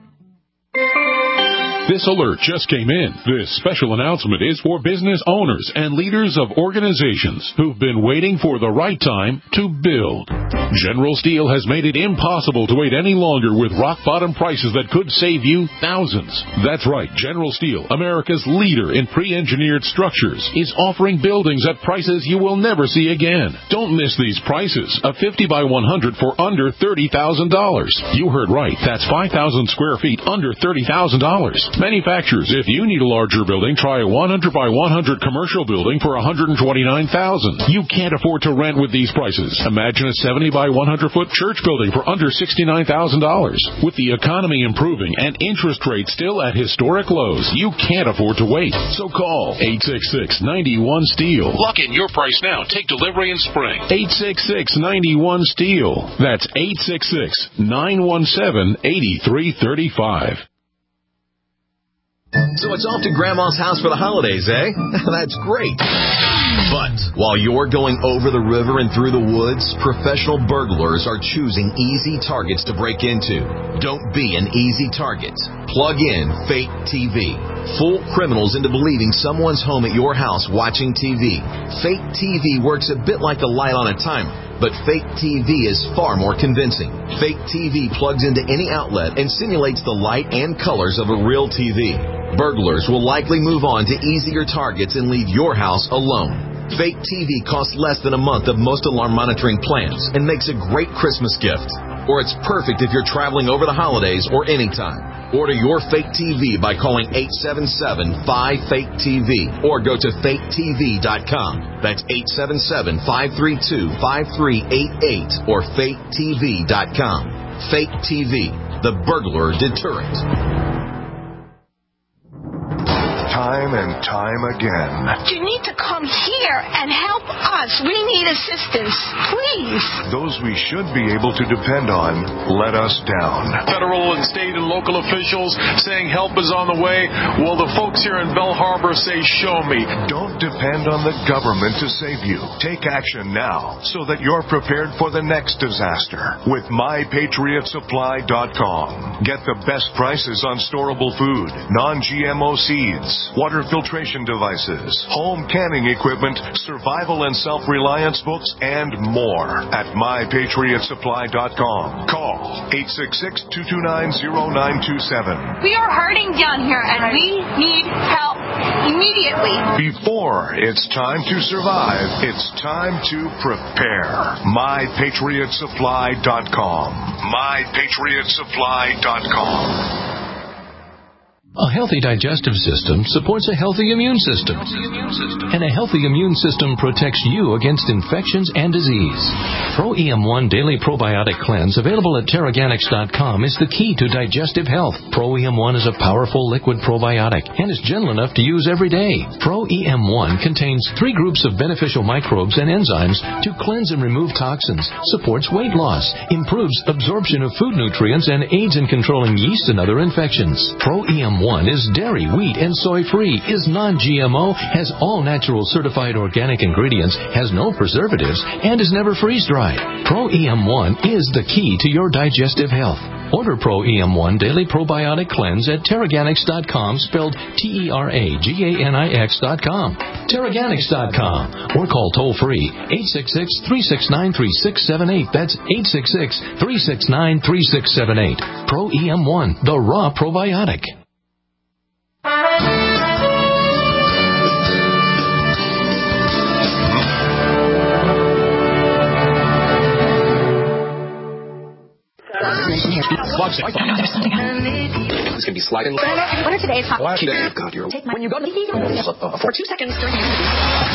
This alert just came in. This special announcement is for business owners and leaders of organizations who've been waiting for the right time to build. General Steel has made it impossible to wait any longer with rock-bottom prices that could save you thousands. That's right. General Steel, America's leader in pre-engineered structures, is offering buildings at prices you will never see again. Don't miss these prices. A fifty by one hundred for under thirty thousand dollars. You heard right. That's five thousand square feet under thirty thousand dollars. Manufacturers, if you need a larger building, try a one hundred by one hundred commercial building for one hundred twenty-nine thousand dollars. You can't afford to rent with these prices. Imagine a seventy by one hundred foot church building for under sixty-nine thousand dollars. With the economy improving and interest rates still at historic lows, you can't afford to wait. So call eight six six, nine one, STEEL. Lock in your price now. Take delivery in spring. eight six six, nine one, STEEL. That's eight six six, nine one seven, eight three three five. So it's off to Grandma's house for the holidays, eh? That's great. But while you're going over the river and through the woods, professional burglars are choosing easy targets to break into. Don't be an easy target. Plug in Fake T V. Fool criminals into believing someone's home at your house watching T V. Fake T V works a bit like the light on a timer, but fake T V is far more convincing. Fake T V plugs into any outlet and simulates the light and colors of a real T V. Burglars will likely move on to easier targets and leave your house alone. Fake T V costs less than a month of most alarm monitoring plans and makes a great Christmas gift. Or it's perfect if you're traveling over the holidays or anytime. Order your Fake T V by calling eight seven seven, five, fake T V or go to fake T V dot com. That's eight seven seven, five three two, five three eight eight or fake T V dot com. Fake T V, the burglar deterrent. time and time again. You need to come here and help us. We need assistance. Please. Those we should be able to depend on let us down. Federal and state and local officials saying help is on the way. Well, the folks here in Bell Harbor say, show me. Don't depend on the government to save you. Take action now so that you're prepared for the next disaster with my patriot supply dot com. Get the best prices on storable food, non-G M O seeds, water filtration devices, home canning equipment, survival and self-reliance books, and more at my patriot supply dot com. Call eight six six, two two nine, zero nine two seven. We are hurting down here, and we need help immediately. Before it's time to survive, it's time to prepare. my patriot supply dot com. my patriot supply dot com. A healthy digestive system supports a healthy immune system. And a healthy immune system protects you against infections and disease. Pro E M one Daily Probiotic Cleanse, available at Terraganics dot com, is the key to digestive health. Pro E M one is a powerful liquid probiotic and is gentle enough to use every day. Pro E M one contains three groups of beneficial microbes and enzymes to cleanse and remove toxins, supports weight loss, improves absorption of food nutrients, and aids in controlling yeast and other infections. Pro E M one is dairy, wheat, and soy-free, is non-G M O, has all natural certified organic ingredients, has no preservatives, and is never freeze-dried. Pro E M one is the key to your digestive health. Order Pro E M one Daily Probiotic Cleanse at Terraganics dot com, spelled T E R A G A N I X dot com. Terraganics dot com, or call toll-free eight six six, three six nine, three six seven eight. That's eight six six, three six nine, three six seven eight. Pro E M one, the raw probiotic. There's something happening. It's going to be sliding. What are today's hot Last day. God, you're... Take my... When you go to the... For two seconds during the interview.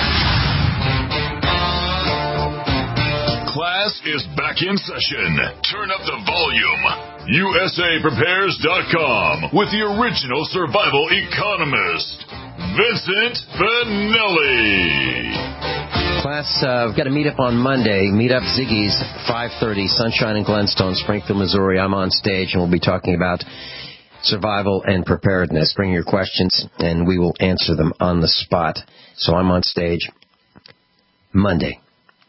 Class is back in session. Turn up the volume. U S A Prepares dot com with the original survival economist, Vincent Finelli. Class, uh, we've got a meetup on Monday. Meetup Ziggy's, five thirty, Sunshine and Glenstone, Springfield, Missouri. I'm on stage, and we'll be talking about survival and preparedness. Bring your questions, and we will answer them on the spot. So I'm on stage Monday.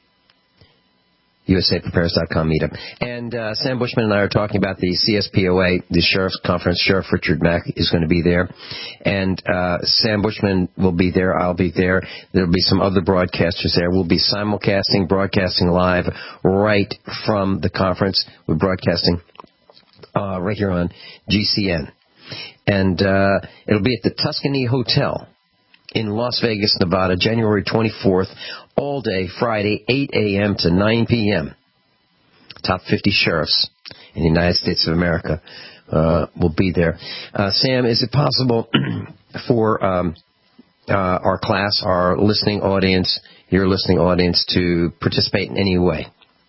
U S A Prepares dot com meetup. And uh, Sam Bushman and I are talking about the C S P O A, the Sheriff's Conference. Sheriff Richard Mack is going to be there. And uh, Sam Bushman will be there. I'll be there. There will be some other broadcasters there. We'll be simulcasting, broadcasting live right from the conference. We're broadcasting uh, right here on G C N. And uh, it'll be at the Tuscany Hotel in Las Vegas, Nevada, January twenty-fourth, all day, Friday, eight a.m. to nine p.m. Top fifty sheriffs in the United States of America uh, will be there. Uh, Sam, is it possible for um, uh, our class, our listening audience, your listening audience, to participate in any way?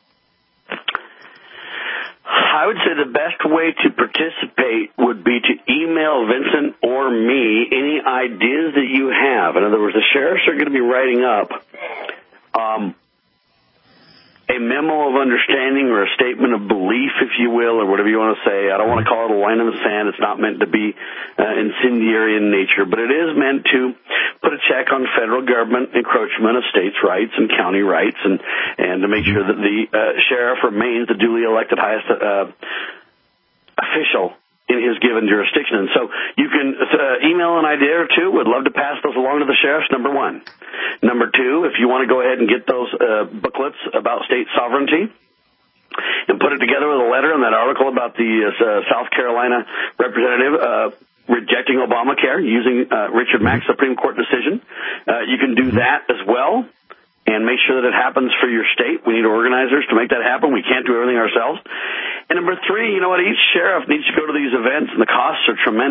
I would say the best way to participate would be to email Vincent or me any ideas that you have. In other words, the sheriffs are going to be writing up um, a memo of understanding or a statement of belief, if you will, or whatever you want to say. I don't want to call it a line in the sand. It's not meant to be uh, incendiary in nature, but it is meant to put a check on federal government encroachment of states' rights and county rights, and, and to make sure that the uh, sheriff remains the duly elected highest uh, official in his given jurisdiction. And so you can uh, email an idea or two. Would love to pass those along to the sheriffs, number one. Number two, if you want to go ahead and get those uh, booklets about state sovereignty and put it together with a letter and that article about the uh, South Carolina representative uh, rejecting Obamacare using uh, Richard Mack's Supreme Court decision, uh, you can do that as well. And make sure that it happens for your state. We need organizers to make that happen. We can't do everything ourselves. And number three, you know what? Each sheriff needs to go to these events, and the costs are tremendous.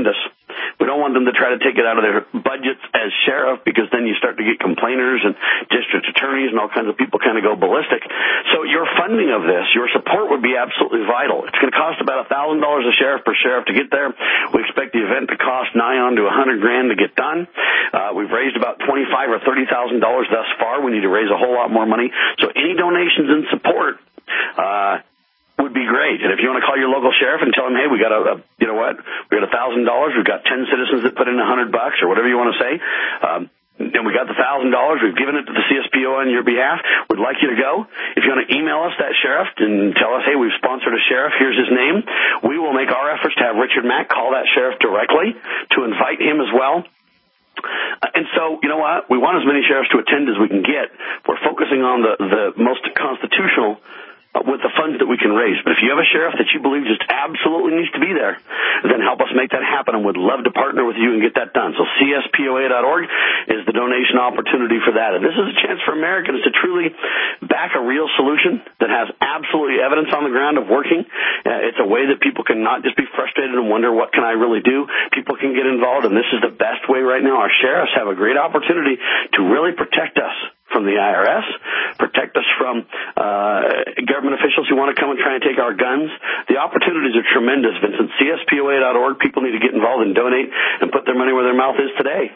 We don't want them to try to take it out of their budgets as sheriff, because then you start to get complainers and district attorneys and all kinds of people kind of go ballistic. So your funding of this, your support would be absolutely vital. It's going to cost about one thousand dollars a sheriff per sheriff to get there. We expect the event to cost nigh on to one hundred grand to get done. Uh, we've raised about twenty-five or thirty thousand dollars thus far. We need to raise a whole lot more money. So any donations in support uh would be great. And if you want to call your local sheriff and tell him, hey, we got a, a you know what, we got a thousand dollars, we've got ten citizens that put in a hundred bucks, or whatever you want to say, um, and we got the thousand dollars, we've given it to the C S P O on your behalf, would like you to go. If you want to email us that sheriff and tell us, hey, we've sponsored a sheriff, here's his name, we will make our efforts to have Richard Mack call that sheriff directly to invite him as well. And so, you know what, we want as many sheriffs to attend as we can get. We're focusing on the, the most constitutional with the funds that we can raise. But if you have a sheriff that you believe just absolutely needs to be there, then help us make that happen, and we'd love to partner with you and get that done. So C S P O A dot org is the donation opportunity for that. And this is a chance for Americans to truly back a real solution that has absolutely evidence on the ground of working. Uh, it's a way that people can not just be frustrated and wonder, what can I really do? People can get involved, and this is the best way right now. Our sheriffs have a great opportunity to really protect us from the I R S, protect us from uh, government officials who want to come and try and take our guns. The opportunities are tremendous, Vincent. C S P O A dot org. People need to get involved and donate and put their money where their mouth is today.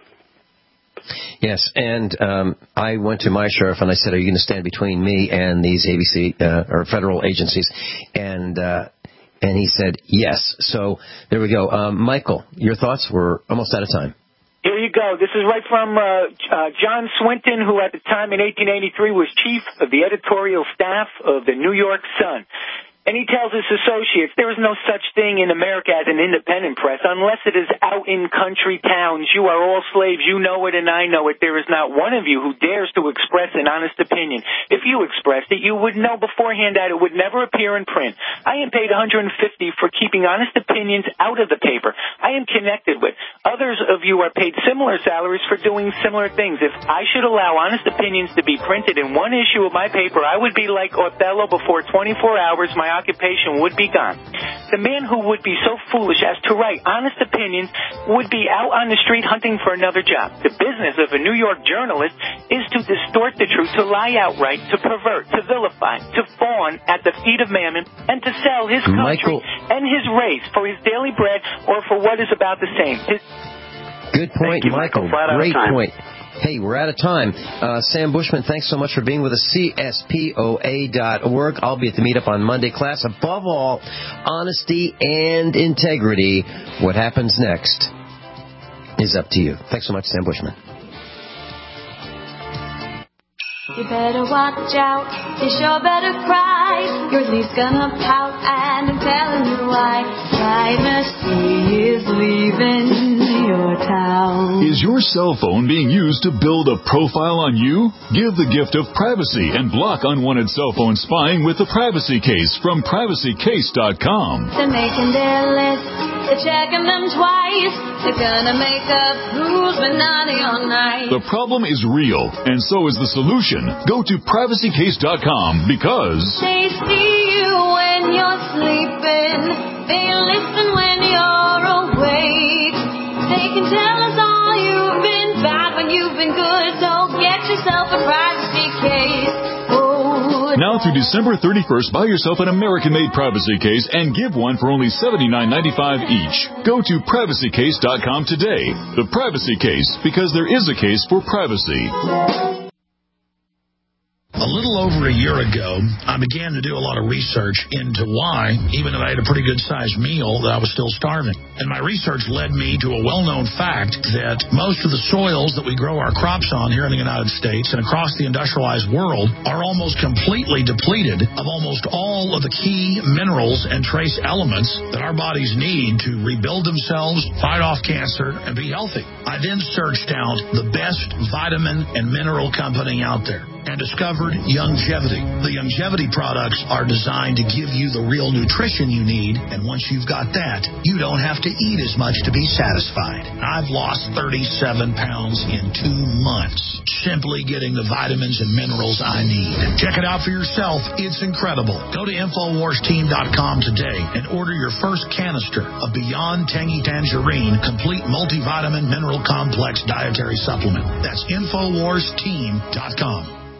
Yes, and um, I went to my sheriff and I said, are you going to stand between me and these A B C uh, or federal agencies? And uh, and he said yes. So there we go. Um, Michael, your thoughts? We're almost out of time. Here you go. This is right from uh, uh, John Swinton, who at the time in eighteen eighty-three was chief of the editorial staff of the New York Sun. And he tells his associates, there is no such thing in America as an independent press unless it is out in country towns. You are all slaves. You know it and I know it. There is not one of you who dares to express an honest opinion. If you expressed it, you would know beforehand that it would never appear in print. I am paid one hundred fifty dollars for keeping honest opinions out of the paper. I am connected with. Others of you are paid similar salaries for doing similar things. If I should allow honest opinions to be printed in one issue of my paper, I would be like Othello. Before twenty-four hours, my occupation would be gone. The man who would be so foolish as to write honest opinions would be out on the street hunting for another job. The business of a New York journalist is to distort the truth, to lie outright, to pervert, to vilify, to fawn at the feet of mammon, and to sell his country Michael. and his race for his daily bread or for what is about the same. His... Good point, you, Michael. Michael. Great point. Hey, we're out of time. Uh, Sam Bushman, thanks so much for being with us. C S P O A dot org. I'll be at the meetup on Monday. Class, above all, honesty and integrity. What happens next is up to you. Thanks so much, Sam Bushman. You better watch out, you sure better cry. Your leaf's gonna pout, and I'm telling you why. Privacy is leaving your town. Is your cell phone being used to build a profile on you? Give the gift of privacy and block unwanted cell phone spying with the Privacy Case from privacy case dot com. They're making their list, they're checking them twice. They're gonna make up who's been naughty all night. The problem is real, and so is the solution. Go to privacy case dot com because they see you when you're sleeping. They listen when you're awake. They can tell us all you've been bad when you've been good. So get yourself a privacy case. Oh, now through December thirty-first, buy yourself an American-made privacy case and give one for only seventy-nine ninety-five each. Go to privacy case dot com today. The Privacy Case, because there is a case for privacy. A little over a year ago, I began to do a lot of research into why, even though I had a pretty good-sized meal, that I was still starving. And my research led me to a well-known fact that most of the soils that we grow our crops on here in the United States and across the industrialized world are almost completely depleted of almost all of the key minerals and trace elements that our bodies need to rebuild themselves, fight off cancer, and be healthy. I then searched out the best vitamin and mineral company out there. and discovered Youngevity. The Youngevity products are designed to give you the real nutrition you need, and once you've got that, you don't have to eat as much to be satisfied. I've lost thirty-seven pounds in two months, simply getting the vitamins and minerals I need. Check it out for yourself. It's incredible. Go to Infowars Team dot com today and order your first canister of Beyond Tangy Tangerine Complete Multivitamin Mineral Complex Dietary Supplement. That's Infowars Team dot com.